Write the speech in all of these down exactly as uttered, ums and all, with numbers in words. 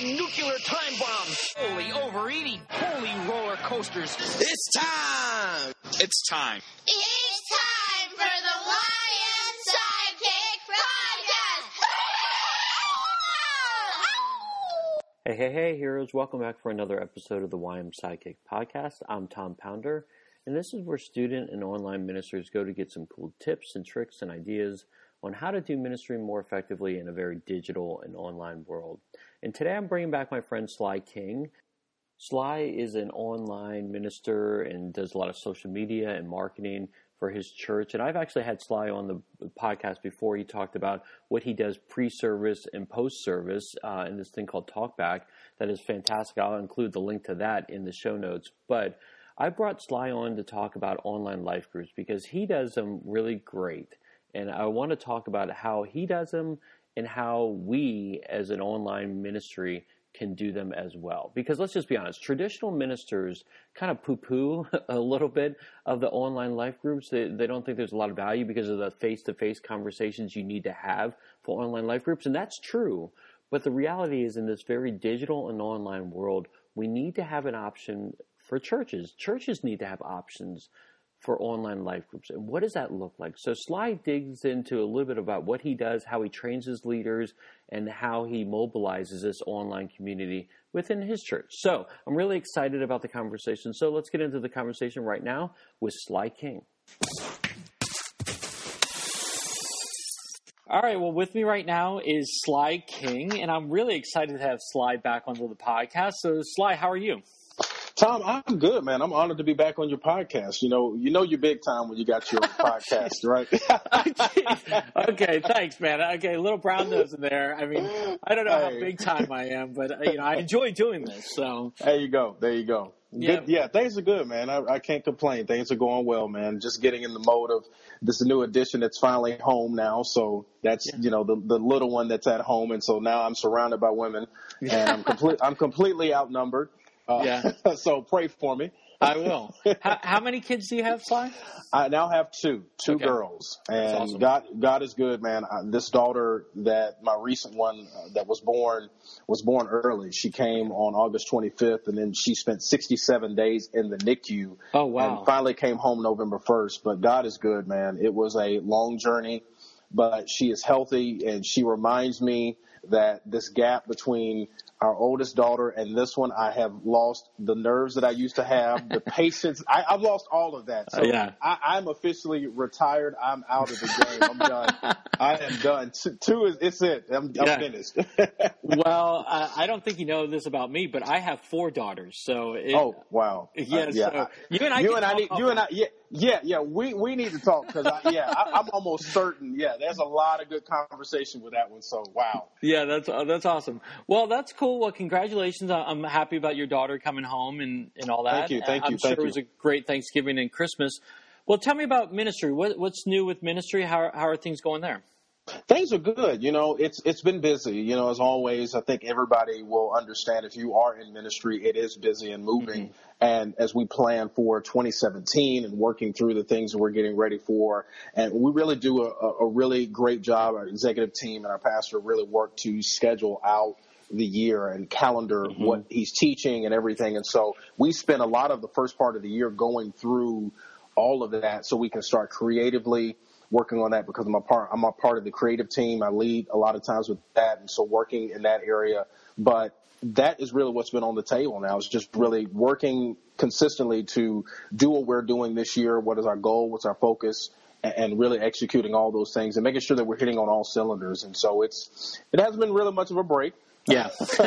nuclear time bombs. Holy overeating. Holy roller coasters. It's time. It's time. It's time for the Y M Sidekick Podcast. Hey, hey, hey, heroes. Welcome back for another episode of the Y M Sidekick Podcast. I'm Tom Pounder, and this is where student and online ministers go to get some cool tips and tricks and ideas on how to do ministry more effectively in a very digital and online world. And today I'm bringing back my friend Sly King. Sly is an online minister and does a lot of social media and marketing for his church. And I've actually had Sly on the podcast before. He talked about what he does pre-service and post-service uh, in this thing called Talkback. That is fantastic. I'll include the link to that in the show notes. But I brought Sly on to talk about online life groups because he does them really great. And I want to talk about how he does them and how we as an online ministry can do them as well. Because let's just be honest, traditional ministers kind of poo-poo a little bit of the online life groups. They, they don't think there's a lot of value because of the face-to-face conversations you need to have for online life groups. And that's true. But the reality is in this very digital and online world, we need to have an option for churches. Churches need to have options for online life groups. And what does that look like? So Sly digs into a little bit about what he does, how he trains his leaders, and how he mobilizes this online community within his church. So I'm really excited about the conversation. So let's get into the conversation right now with Sly King. All right, well, with me right now is Sly King, and I'm really excited to have Sly back onto the podcast. So Sly, how are you? Tom, I'm good, man. I'm honored to be back on your podcast. You know, you know you're big time when you got your podcast, right? Okay, thanks, man. Okay, a little brown nose in there. I mean, I don't know hey. how big time I am, but you know, I enjoy doing this. So there you go. There you go. Yeah, good, yeah things are good, man. I, I can't complain. Things are going well, man. Just getting in the mode of this new edition that's finally home now. So that's yeah. you know the the little one that's at home, and so now I'm surrounded by women, and I'm complete. I'm completely outnumbered. Uh, yeah. So pray for me. I will. how, how many kids do you have, Sly? I now have two, two okay. girls, and awesome. God, God is good, man. I, this daughter that my recent one uh, that was born was born early. She came on August twenty-fifth, and then she spent sixty-seven days in the N I C U. Oh wow! And finally came home November first. But God is good, man. It was a long journey, but she is healthy, and she reminds me that this gap between our oldest daughter and this one, I have lost the nerves that I used to have, the patience. I, I've lost all of that. So uh, yeah. I, I'm officially retired. I'm out of the game. I'm done. I am done. Two, two is it's it. I'm, I'm yeah. finished. Well, uh, I don't think you know this about me, but I have four daughters. So it, oh wow, yeah. uh, yeah. So you and I, you and I, need, you and I, about- yeah. Yeah, yeah, we, we need to talk because, I, yeah, I, I'm almost certain, yeah, there's a lot of good conversation with that one, so wow. Yeah, that's uh, that's awesome. Well, that's cool. Well, congratulations. I'm happy about your daughter coming home and, and all that. Thank you, thank you, I'm thank sure you. it was a great Thanksgiving and Christmas. Well, tell me about ministry. What, what's new with ministry? How, how are things going there? Things are good. You know, it's it's been busy. You know, as always, I think everybody will understand if you are in ministry, it is busy and moving. Mm-hmm. And as we plan for twenty seventeen and working through the things that we're getting ready for, and we really do a, a really great job. Our executive team and our pastor really work to schedule out the year and calendar mm-hmm. what he's teaching and everything. And so we spend a lot of the first part of the year going through all of that so we can start creatively working on that because I'm a part, I'm a part of the creative team. I lead a lot of times with that. And so working in that area, but that is really what's been on the table now. It's just really working consistently to do what we're doing this year. What is our goal? What's our focus? And really executing all those things and making sure that we're hitting on all cylinders. And so it's, it hasn't been really much of a break. Yeah.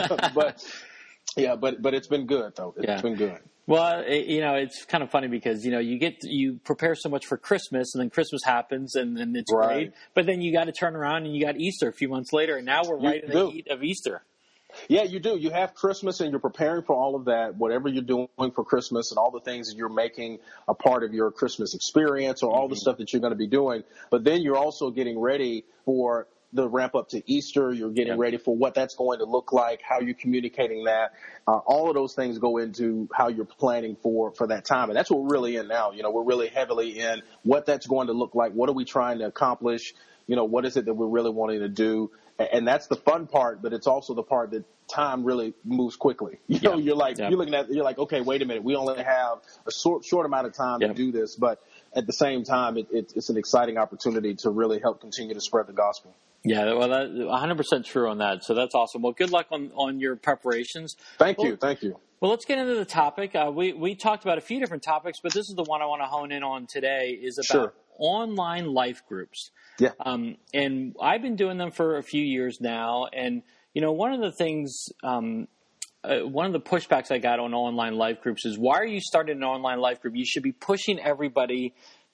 but yeah, but, but it's been good though. It's yeah. been good. Well, it, you know, it's kind of funny because, you know, you get, you prepare so much for Christmas and then Christmas happens and then it's right. great. But then you got to turn around and you got Easter a few months later and now we're You right in do. the heat of Easter. Yeah, you do. You have Christmas and you're preparing for all of that, whatever you're doing for Christmas and all the things that you're making a part of your Christmas experience or all mm-hmm. the stuff that you're going to be doing. But then you're also getting ready for the ramp up to Easter. You're getting yeah. ready for what that's going to look like, how you're communicating that. Uh, all of those things go into how you're planning for, for that time. And that's what we're really in now. You know, we're really heavily in what that's going to look like. What are we trying to accomplish? You know, what is it that we're really wanting to do? And that's the fun part, but it's also the part that time really moves quickly. You know, yeah. you're like, yeah. you're looking at, you're like, okay, wait a minute. We only have a short, short amount of time yeah. to do this. But at the same time, it, it, it's an exciting opportunity to really help continue to spread the gospel. Yeah, well, that, one hundred percent true on that. So that's awesome. Well, good luck on, on your preparations. Thank well, you. Thank you. Well, let's get into the topic. Uh, we, we talked about a few different topics, but this is the one I want to hone in on today is about sure. online life groups. Yeah. Um, and I've been doing them for a few years now. And, you know, one of the things, um, uh, one of the pushbacks I got on online life groups is, why are you starting an online life group? You should be pushing everybody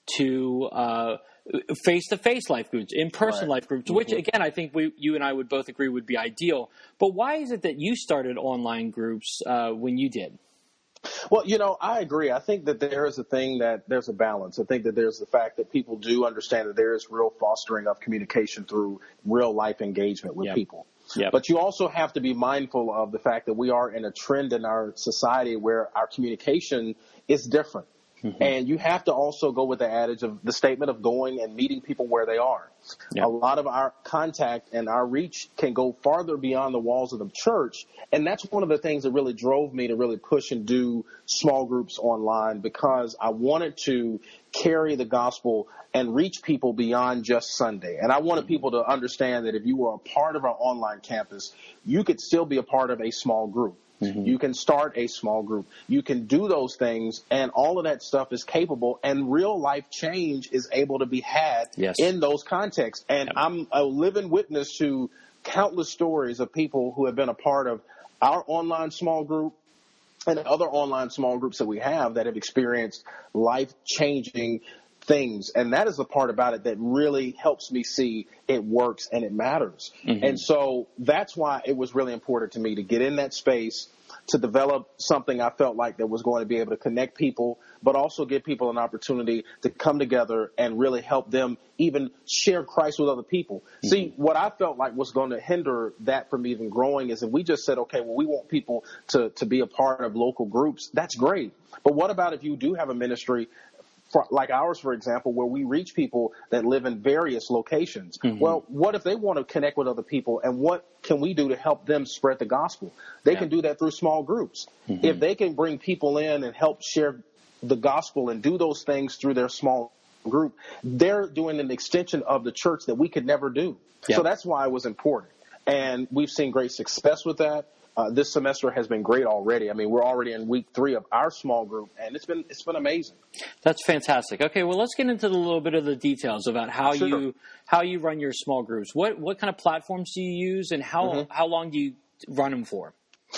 to uh, face-to-face life groups, in-person right. life groups, mm-hmm. which, again, I think we, you and I would both agree would be ideal. But why is it that you started online groups uh, when you did? Well, you know, I agree. I think that there is a thing that there's a balance. I think that there's the fact that people do understand that there is real fostering of communication through real life engagement with yep. people. Yep. But you also have to be mindful of the fact that we are in a trend in our society where our communication is different. Mm-hmm. And you have to also go with the adage of the statement of going and meeting people where they are. Yep. A lot of our contact and our reach can go farther beyond the walls of the church. And that's one of the things that really drove me to really push and do small groups online, because I wanted to carry the gospel and reach people beyond just Sunday. And I wanted people to understand that if you were a part of our online campus, you could still be a part of a small group. Mm-hmm. You can start a small group. You can do those things, and all of that stuff is capable, and real life change is able to be had yes. in those contexts. And yep. I'm a living witness to countless stories of people who have been a part of our online small group and other online small groups that we have that have experienced life-changing things. And that is the part about it that really helps me see it works and it matters. Mm-hmm. And so that's why it was really important to me to get in that space, to develop something I felt like that was going to be able to connect people, but also give people an opportunity to come together and really help them even share Christ with other people. Mm-hmm. See, what I felt like was going to hinder that from even growing is if we just said, okay, well, we want people to, to be a part of local groups. That's great. But what about if you do have a ministry for, like ours, for example, where we reach people that live in various locations? Mm-hmm. Well, what if they want to connect with other people, and what can we do to help them spread the gospel? They yeah. can do that through small groups. Mm-hmm. If they can bring people in and help share the gospel and do those things through their small group, they're doing an extension of the church that we could never do. Yeah. So that's why it was important. And we've seen great success with that. Uh, this semester has been great already. I mean, we're already in week three of our small group, and it's been it's been amazing. That's fantastic. Okay, well, let's get into the little bit of the details about how sure. you how you run your small groups. What what kind of platforms do you use, and how mm-hmm. how long do you run them for?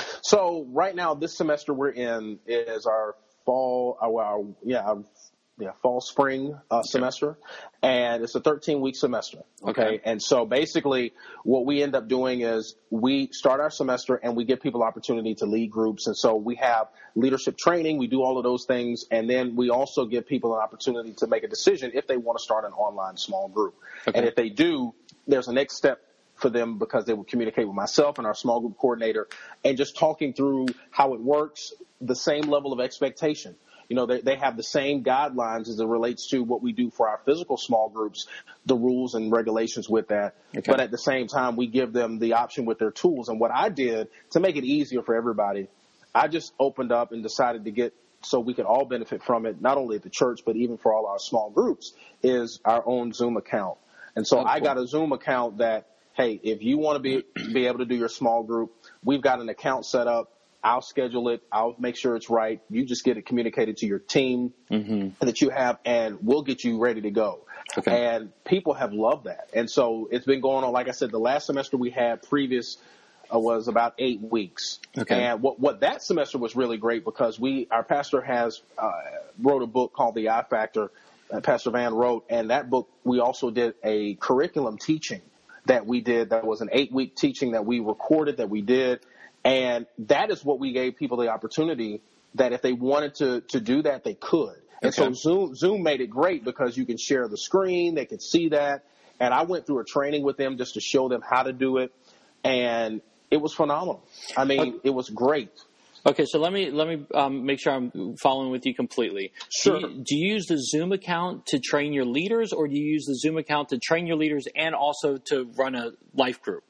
So right now, this semester we're in is our fall, our, our yeah. Our, Yeah, fall, spring uh, okay. semester, and it's a thirteen-week semester, okay? okay? And so basically what we end up doing is we start our semester and we give people opportunity to lead groups, and so we have leadership training, we do all of those things, and then we also give people an opportunity to make a decision if they want to start an online small group. Okay. And if they do, there's a next step for them because they will communicate with myself and our small group coordinator and just talking through how it works, the same level of expectation. You know, they, they have the same guidelines as it relates to what we do for our physical small groups, the rules and regulations with that. Okay. But at the same time, we give them the option with their tools. And what I did to make it easier for everybody, I just opened up and decided to get so we could all benefit from it, not only at the church, but even for all our small groups, is our own Zoom account. And so oh, I cool. got a Zoom account that, hey, if you want to be be able to do your small group, we've got an account set up. I'll schedule it. I'll make sure it's right. You just get it communicated to your team mm-hmm. that you have, and we'll get you ready to go. Okay. And people have loved that. And so it's been going on. Like I said, the last semester we had previous uh, was about eight weeks. Okay. And what, what that semester was really great because we, our pastor has uh, wrote a book called The I Factor, uh, Pastor Van wrote, and that book we also did a curriculum teaching that we did. That was an eight-week teaching that we recorded that we did. And that is what we gave people the opportunity that if they wanted to, to do that, they could. And okay. so Zoom, Zoom made it great because you can share the screen. They could see that. And I went through a training with them just to show them how to do it. And it was phenomenal. I mean, okay. it was great. Okay, so let me let me um, make sure I'm following with you completely. Sure. Do you, do you use the Zoom account to train your leaders, or do you use the Zoom account to train your leaders and also to run a life group?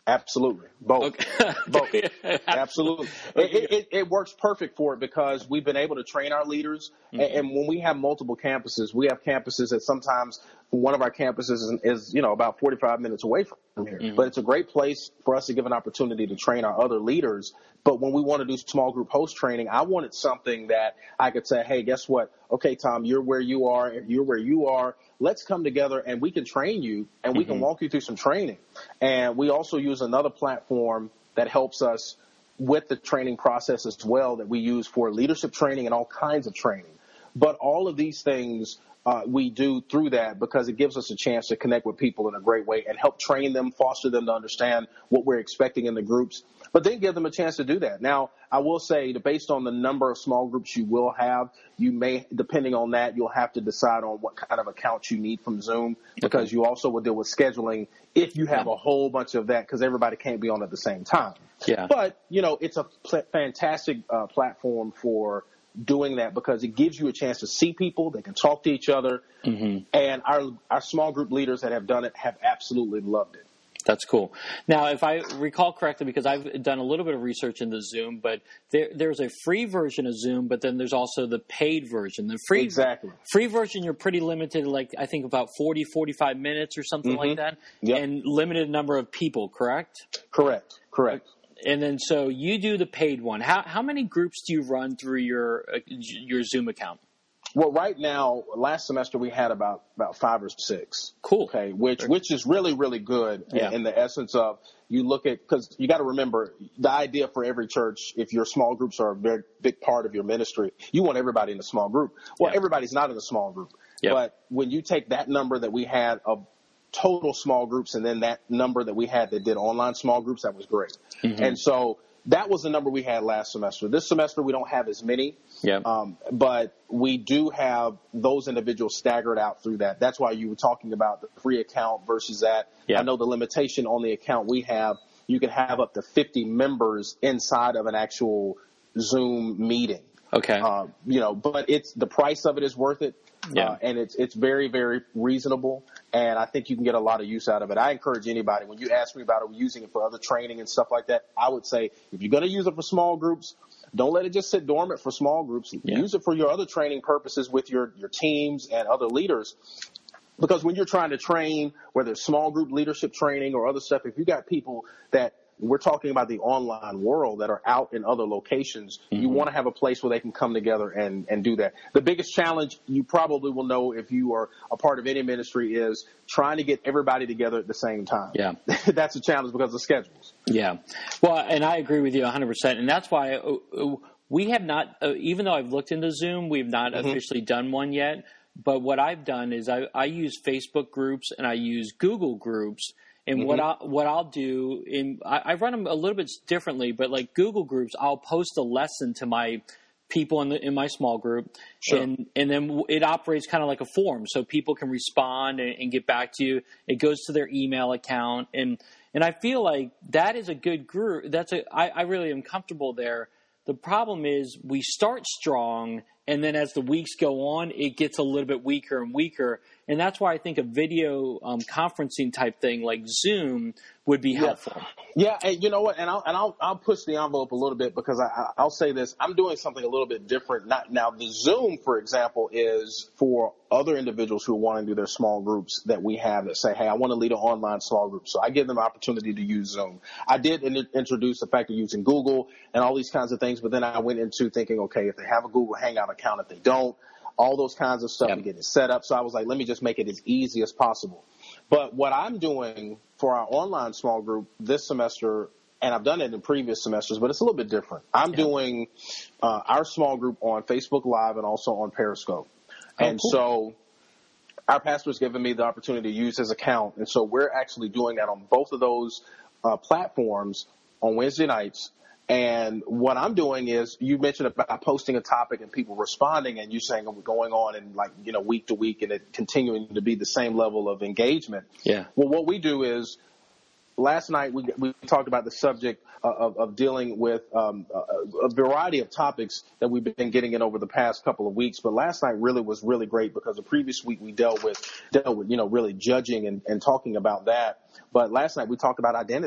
Absolutely. Both. Okay. Both. Absolutely. It, it, it works perfect for it because we've been able to train our leaders. Mm-hmm. And, and when we have multiple campuses, we have campuses that sometimes one of our campuses is, is you know, about forty-five minutes away from here. Mm-hmm. But it's a great place for us to give an opportunity to train our other leaders. But when we want to do small group host training, I wanted something that I could say, hey, guess what? Okay, Tom, you're where you are. You're where you are. Let's come together and we can train you and we mm-hmm. can walk you through some training. And we also use another platform that helps us with the training process as well that we use for leadership training and all kinds of training. But all of these things uh, we do through that because it gives us a chance to connect with people in a great way and help train them, foster them to understand what we're expecting in the groups, but then give them a chance to do that. Now, I will say that based on the number of small groups you will have, you may, depending on that, you'll have to decide on what kind of account you need from Zoom because you also will deal with scheduling if you have a whole bunch of that because everybody can't be on at the same time. Yeah. But, you know, it's a pl- fantastic uh, platform for doing that because it gives you a chance to see people. They can talk to each other. Mm-hmm. And our, our small group leaders that have done it have absolutely loved it. That's cool. Now, if I recall correctly, because I've done a little bit of research into Zoom, but there, there's a free version of Zoom, but then there's also the paid version. The free exactly. free version, you're pretty limited, like I think about forty, forty-five minutes or something mm-hmm. like that, yep. and limited number of people, correct? Correct, correct. And then so you do the paid one. How how many groups do you run through your uh, your Zoom account? Well, right now, last semester we had about, about five or six. Cool. Okay, which which is really, really good yeah. in, in the essence of you look at, because you got to remember the idea for every church, if your small groups are a very big part of your ministry, you want everybody in a small group. Well, yeah. everybody's not in a small group. Yep. But when you take that number that we had of total small groups and then that number that we had that did online small groups, that was great. Mm-hmm. And so that was the number we had last semester. This semester, we don't have as many, yeah. um, but we do have those individuals staggered out through that. That's why you were talking about the free account versus that. Yeah. I know the limitation on the account we have, you can have up to fifty members inside of an actual Zoom meeting. Okay. Uh, you know, but it's the price of it is worth it. Yeah. Uh, and it's it's very, very reasonable, and I think you can get a lot of use out of it. I encourage anybody, when you ask me about it, using it for other training and stuff like that, I would say if you're going to use it for small groups, don't let it just sit dormant for small groups. Yeah. Use it for your other training purposes with your, your teams and other leaders. Because when you're trying to train, whether it's small group leadership training or other stuff, if you got people that we're talking about the online world that are out in other locations, mm-hmm. you want to have a place where they can come together and, and do that. The biggest challenge you probably will know if you are a part of any ministry is trying to get everybody together at the same time. Yeah. That's a challenge because of schedules. Yeah. Well, and I agree with you one hundred percent. And that's why uh, we have not, uh, even though I've looked into Zoom, we've not mm-hmm. officially done one yet. But what I've done is I, I use Facebook groups and I use Google groups. And mm-hmm. what I what I'll do, in I, I run them a little bit differently, but like Google groups, I'll post a lesson to my people in the in my small group, sure. and and then it operates kind of like a forum, so people can respond and, and get back to you. It goes to their email account, and and I feel like that is a good group. That's a I, I really am comfortable there. The problem is we start strong, and then as the weeks go on, it gets a little bit weaker and weaker. And that's why I think a video um, conferencing type thing like Zoom would be helpful. Yeah, yeah, and you know what? And I'll and I'll I'll push the envelope a little bit because I I'll say this: I'm doing something a little bit different. Not now, the Zoom, for example, is for other individuals who want to do their small groups that we have that say, "Hey, I want to lead an online small group." So I give them an opportunity to use Zoom. I did in- introduce the fact of using Google and all these kinds of things, but then I went into thinking, okay, if they have a Google Hangout account, if they don't, all those kinds of stuff yep. to get it set up. So I was like, let me just make it as easy as possible. But what I'm doing for our online small group this semester, and I've done it in previous semesters, but it's a little bit different. I'm yep. doing uh, our small group on Facebook Live and also on Periscope. Oh, and cool. so our pastor's given me the opportunity to use his account. And so we're actually doing that on both of those uh, platforms on Wednesday nights. And what I'm doing is, you mentioned about posting a topic and people responding, and you saying we're going on and like, you know, week to week and it continuing to be the same level of engagement. Yeah. Well, what we do is, last night we we talked about the subject of, of dealing with um, a, a variety of topics that we've been getting in over the past couple of weeks. But last night really was really great because the previous week we dealt with, dealt with you know, really judging and, and talking about that. But last night we talked about identity.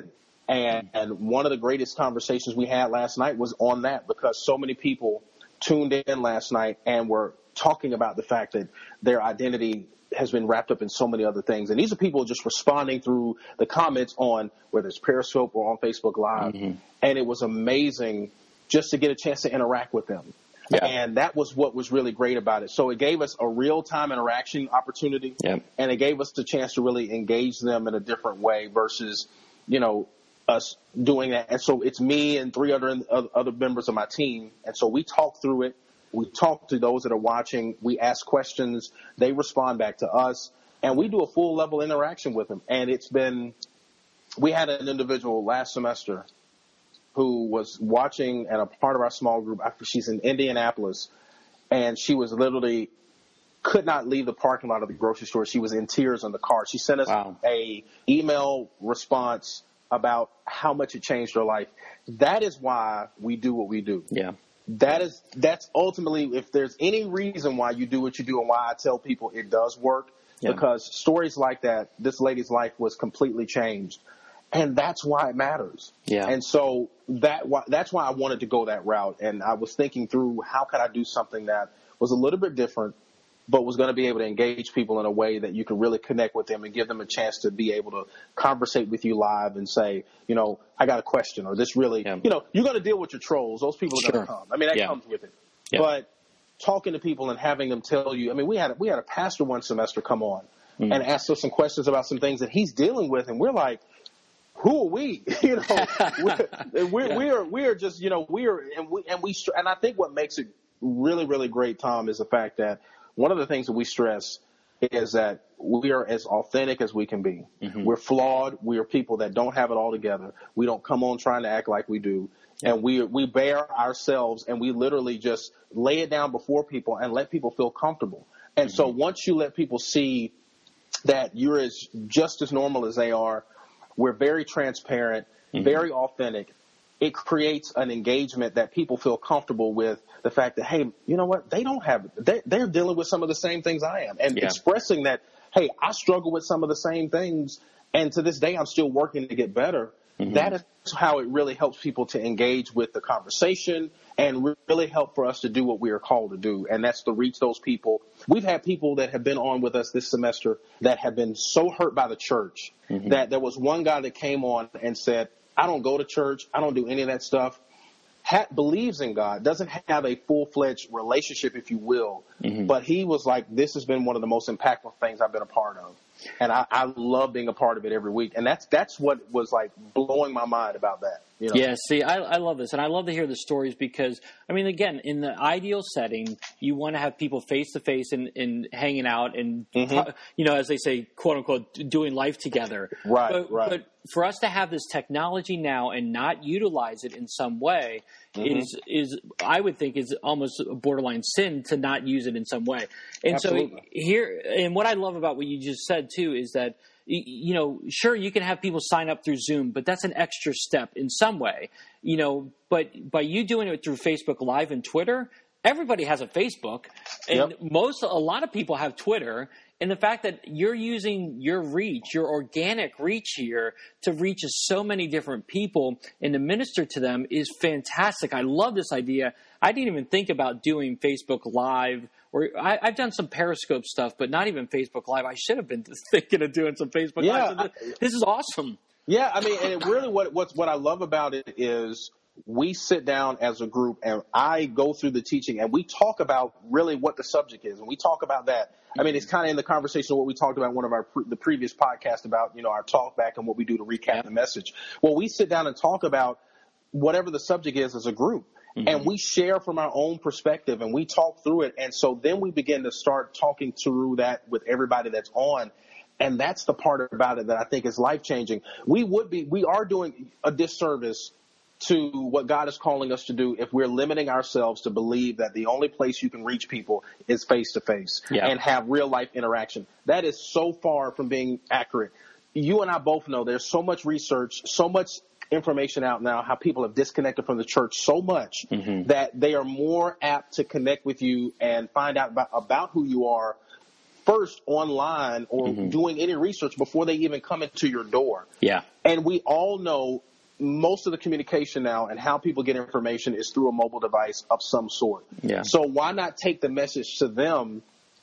And, and one of the greatest conversations we had last night was on that, because so many people tuned in last night and were talking about the fact that their identity has been wrapped up in so many other things. And these are people just responding through the comments on whether it's Periscope or on Facebook Live. Mm-hmm. And it was amazing just to get a chance to interact with them. Yeah. And that was what was really great about it. So it gave us a real-time interaction opportunity, yeah. and it gave us the chance to really engage them in a different way versus, you know, us doing that. And so it's me and three other other members of my team. And so we talk through it. We talk to those that are watching. We ask questions. They respond back to us. And we do a full level interaction with them. And it's been – we had an individual last semester who was watching and a part of our small group. She's in Indianapolis. And she was literally – could not leave the parking lot of the grocery store. She was in tears in the car. She sent us wow. a email response about how much it changed her life. That is why we do what we do. Yeah. That is, that's ultimately, if there's any reason why you do what you do and why I tell people it does work, yeah. because stories like that, this lady's life was completely changed. And that's why it matters. Yeah. And so that, that's why I wanted to go that route. And I was thinking through how could I do something that was a little bit different, but was going to be able to engage people in a way that you can really connect with them and give them a chance to be able to conversate with you live and say, you know, I got a question, or this really, yeah. you know, you're going to deal with your trolls. Those people are sure. going to come. I mean, that yeah. comes with it. Yeah. But talking to people and having them tell you, I mean, we had, we had a pastor one semester come on mm. and ask us some questions about some things that he's dealing with. And we're like, who are we? you know, we're, we're, yeah. we are, we are just, you know, we are, and we, and we, and I think what makes it really, really great, Tom, is the fact that one of the things that we stress is that we are as authentic as we can be. Mm-hmm. We're flawed. We are people that don't have it all together. We don't come on trying to act like we do. Yeah. And we we bear ourselves, and we literally just lay it down before people and let people feel comfortable. And mm-hmm. so once you let people see that you're as just as normal as they are, we're very transparent, mm-hmm. very authentic. It creates an engagement that people feel comfortable with the fact that, hey, you know what? They don't have they, – they're dealing with some of the same things I am. And yeah. expressing that, hey, I struggle with some of the same things, and to this day I'm still working to get better. Mm-hmm. That is how it really helps people to engage with the conversation and really help for us to do what we are called to do, and that's to reach those people. We've had people that have been on with us this semester that have been so hurt by the church mm-hmm. that there was one guy that came on and said, I don't go to church. I don't do any of that stuff. Ha- believes in God, doesn't have a full-fledged relationship, if you will. Mm-hmm. But he was like, this has been one of the most impactful things I've been a part of. And I, I love being a part of it every week. And that's that's what was like blowing my mind about that. You know? Yeah, see, I, I love this. And I love to hear the stories because, I mean, again, in the ideal setting, you want to have people face-to-face and, and hanging out and, mm-hmm. you know, as they say, quote-unquote, doing life together. Right, but, right. But for us to have this technology now and not utilize it in some way mm-hmm. is, is I would think, is almost a borderline sin to not use it in some way. And Absolutely. so here, and what I love about what you just said, too, is that, you know, sure, you can have people sign up through Zoom, but that's an extra step in some way, you know, but by you doing it through Facebook Live and Twitter, everybody has a Facebook, and yep. most, a lot of people have Twitter. And the fact that you're using your reach, your organic reach here to reach so many different people and to minister to them is fantastic. I love this idea. I didn't even think about doing Facebook Live, or I, I've done some Periscope stuff, but not even Facebook Live. I should have been thinking of doing some Facebook yeah, Live. So this, this is awesome. Yeah, I mean, and it really what what's, what I love about it is we sit down as a group and I go through the teaching and we talk about really what the subject is, and we talk about that. I mean, it's kind of in the conversation of what we talked about in one of our pre- the previous podcasts about, you know, our talk back and what we do to recap yeah. the message. Well, we sit down and talk about whatever the subject is as a group. Mm-hmm. And we share from our own perspective and we talk through it. And so then we begin to start talking through that with everybody that's on. And that's the part about it that I think is life-changing. We would be, we are doing a disservice to what God is calling us to do if we're limiting ourselves to believe that the only place you can reach people is face-to-face yeah. and have real-life interaction. That is so far from being accurate. You and I both know there's so much research, so much information out now, how people have disconnected from the church so much mm-hmm. that they are more apt to connect with you and find out about, about who you are first online or mm-hmm. doing any research before they even come into your door. Yeah. And we all know most of the communication now and how people get information is through a mobile device of some sort. Yeah. So why not take the message to them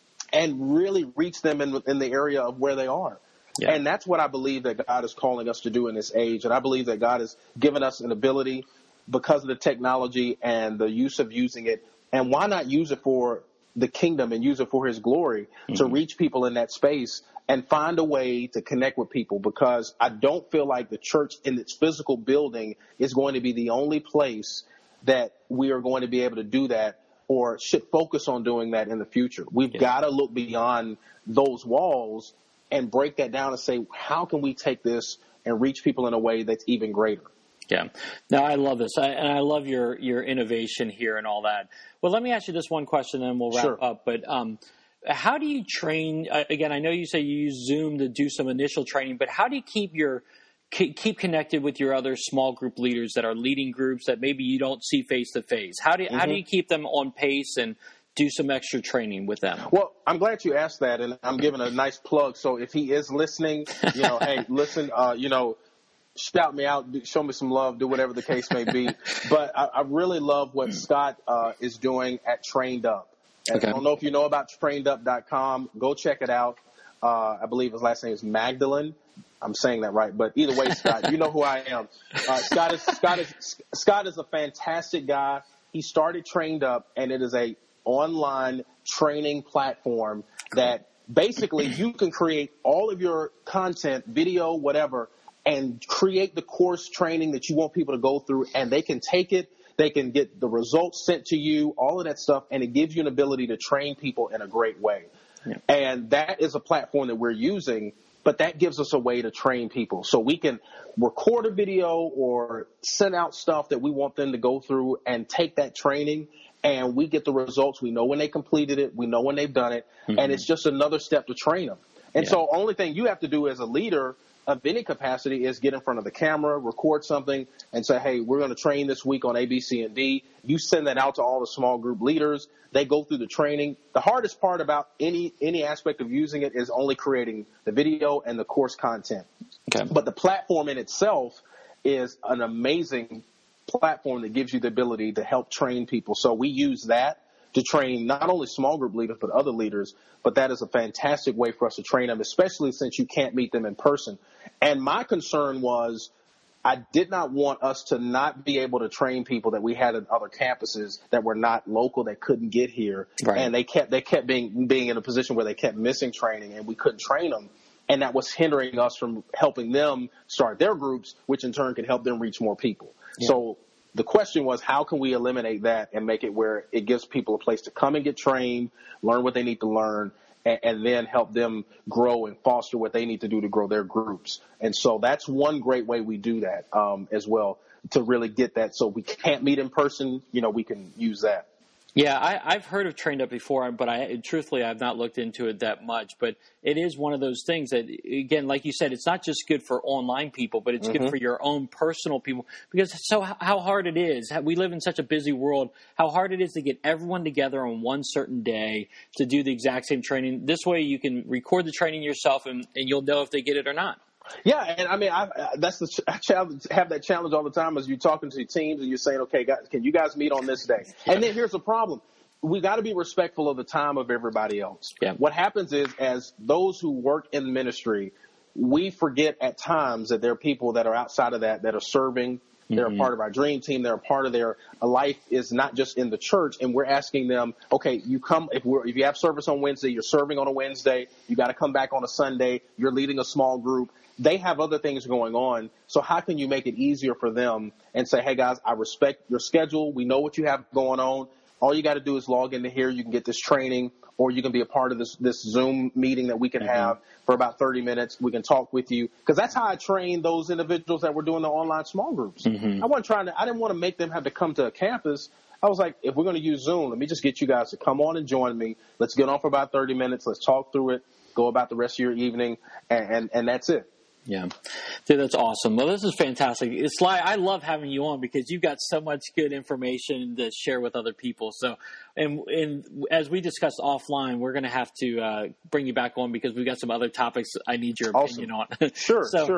and really reach them in, in the area of where they are? Yeah. And that's what I believe that God is calling us to do in this age. And I believe that God has given us an ability because of the technology and the use of using it. And why not use it for the kingdom and use it for his glory mm-hmm. to reach people in that space and find a way to connect with people? Because I don't feel like the church in its physical building is going to be the only place that we are going to be able to do that or should focus on doing that in the future. We've yeah. got to look beyond those walls and break that down and say, how can we take this and reach people in a way that's even greater? Yeah. No, I love this. I, and I love your, your innovation here and all that. Well, let me ask you this one question, then we'll wrap sure. up. But um, how do you train? Uh, again, I know you say you use Zoom to do some initial training, but how do you keep your keep connected with your other small group leaders that are leading groups that maybe you don't see face to face? How do you, mm-hmm. how do you keep them on pace and do some extra training with them? Well, I'm glad you asked that, and I'm giving a nice plug. So if he is listening, you know, hey, listen, uh, you know, shout me out, show me some love, do whatever the case may be. But I, I really love what Scott uh, is doing at Trained Up. And okay. I don't know if you know about trained up dot com. Go check it out. Uh, I believe his last name is Magdalene. I'm saying that right, but either way, Scott, you know who I am. Uh, Scott is Scott is Scott is a fantastic guy. He started Trained Up, and it is a online training platform that basically you can create all of your content, video, whatever, and create the course training that you want people to go through, and they can take it, they can get the results sent to you, all of that stuff, and it gives you an ability to train people in a great way. Yeah. And that is a platform that we're using, but that gives us a way to train people. So we can record a video or send out stuff that we want them to go through and take that training, and we get the results. We know when they completed it. We know when they've done it. Mm-hmm. And it's just another step to train them. And yeah. so only thing you have to do as a leader of any capacity is get in front of the camera, record something, and say, hey, we're going to train this week on A, B, C, and D. You send that out to all the small group leaders. They go through the training. The hardest part about any any aspect of using it is only creating the video and the course content. Okay. But the platform in itself is an amazing platform that gives you the ability to help train people. So we use that to train not only small group leaders, but other leaders. But that is a fantastic way for us to train them, especially since you can't meet them in person. And my concern was I did not want us to not be able to train people that we had at other campuses that were not local, that couldn't get here. Right. And they kept they kept being being in a position where they kept missing training, and we couldn't train them. And that was hindering us from helping them start their groups, which in turn could help them reach more people. Yeah. So the question was, how can we eliminate that and make it where it gives people a place to come and get trained, learn what they need to learn, and, and then help them grow and foster what they need to do to grow their groups. And so that's one great way we do that um, as well, to really get that. So we can't meet in person, you know, we can use that. Yeah, I, I've heard of Trained Up before, but I truthfully I've not looked into it that much. But it is one of those things that, again, like you said, it's not just good for online people, but it's mm-hmm. good for your own personal people. Because so how hard it is. We live in such a busy world. How hard it is to get everyone together on one certain day to do the exact same training. This way you can record the training yourself, and, and you'll know if they get it or not. Yeah, and I mean, I, I, that's the I challenge, have that challenge all the time as you're talking to your teams and you're saying, okay, guys, can you guys meet on this day? And then here's the problem. We got to be respectful of the time of everybody else. Yeah. What happens is, as those who work in ministry, we forget at times that there are people that are outside of that, that are serving. Mm-hmm. They're a part of our dream team. They're a part of their life is not just in the church. And we're asking them, okay, you come, if we're, if you have service on Wednesday, you're serving on a Wednesday, you got to come back on a Sunday, you're leading a small group. They have other things going on. So how can you make it easier for them and say, hey, guys, I respect your schedule. We know what you have going on. All you got to do is log into here. You can get this training, or you can be a part of this, this Zoom meeting that we can mm-hmm. have for about thirty minutes. We can talk with you, because that's how I trained those individuals that were doing the online small groups. Mm-hmm. I wasn't trying to, I didn't want to make them have to come to a campus. I was like, if we're going to use Zoom, let me just get you guys to come on and join me. Let's get on for about thirty minutes. Let's talk through it, go about the rest of your evening, and, and, and that's it. Yeah. Dude, that's awesome. Well, this is fantastic. It's like, I love having you on because you've got so much good information to share with other people. So, and, and as we discussed offline, we're going to have to uh, bring you back on because we've got some other topics I need your awesome. opinion on. Sure, so, sure.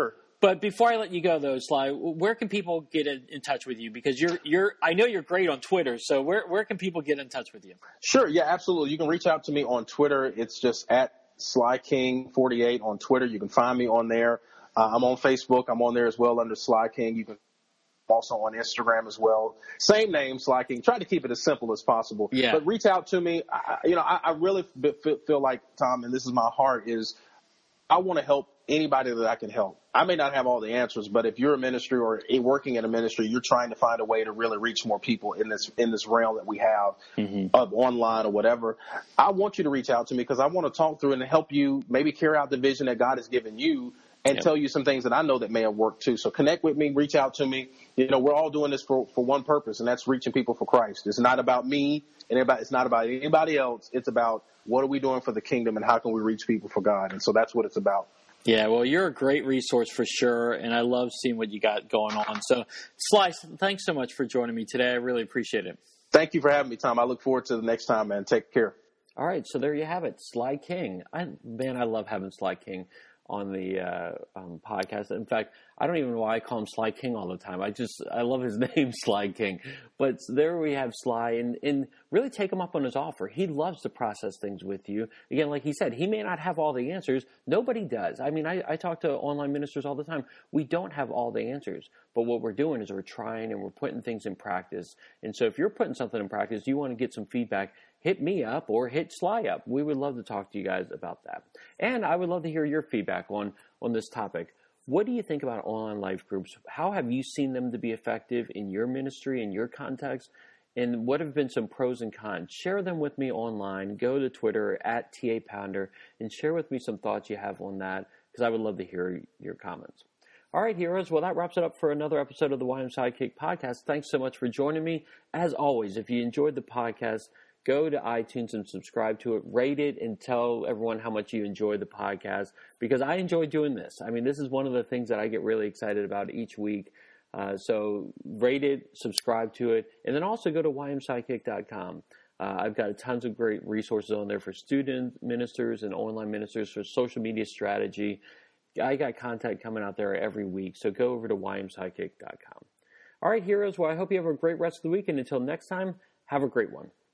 But before I let you go, though, Sly, where can people get in, in touch with you? Because you're, you're, I know you're great on Twitter. So where, where can people get in touch with you? Sure. Yeah, absolutely. You can reach out to me on Twitter. It's just at Sly King forty-eight on Twitter. You can find me on there. Uh, I'm on Facebook. I'm on there as well under Sly King. You can also on Instagram as well. Same name, Sly King. Try to keep it as simple as possible. Yeah. But reach out to me. I, you know, I, I really feel, feel like, Tom, and this is my heart, is I want to help anybody that I can help. I may not have all the answers, but if you're a ministry or working in a ministry, you're trying to find a way to really reach more people in this in this realm that we have mm-hmm. of online or whatever. I want you to reach out to me because I want to talk through it and help you maybe carry out the vision that God has given you and yep. tell you some things that I know that may have worked too. So connect with me, reach out to me. You know, we're all doing this for, for one purpose, and that's reaching people for Christ. It's not about me and everybody, it's not about anybody else. It's about what are we doing for the kingdom and how can we reach people for God? And so that's what it's about. Yeah, well, you're a great resource for sure, and I love seeing what you got going on. So, Sly, thanks so much for joining me today. I really appreciate it. Thank you for having me, Tom. I look forward to the next time, man. Take care. All right, so there you have it, Sly King. I, man, I love having Sly King on the uh, um, podcast. In fact, I don't even know why I call him Sly King all the time. I just, I love his name, Sly King. But there we have Sly, and, and really take him up on his offer. He loves to process things with you. Again, like he said, he may not have all the answers. Nobody does. I mean, I, I talk to online ministers all the time. We don't have all the answers. But what we're doing is we're trying and we're putting things in practice. And so if you're putting something in practice, you want to get some feedback, hit me up or hit Sly up. We would love to talk to you guys about that. And I would love to hear your feedback on, on this topic. What do you think about online life groups? How have you seen them to be effective in your ministry, in your context? And what have been some pros and cons? Share them with me online. Go to Twitter at T A Pounder and share with me some thoughts you have on that, because I would love to hear your comments. All right, heroes. Well, that wraps it up for another episode of the Y M Sidekick Podcast. Thanks so much for joining me. As always, if you enjoyed the podcast, go to iTunes and subscribe to it, rate it, and tell everyone how much you enjoy the podcast, because I enjoy doing this. I mean, this is one of the things that I get really excited about each week. Uh, so rate it, subscribe to it, and then also go to Y M sidekick dot com. Uh, I've got tons of great resources on there for student ministers and online ministers for social media strategy. I got content coming out there every week, so go over to Y M sidekick dot com. All right, heroes, well, I hope you have a great rest of the week, and until next time, have a great one.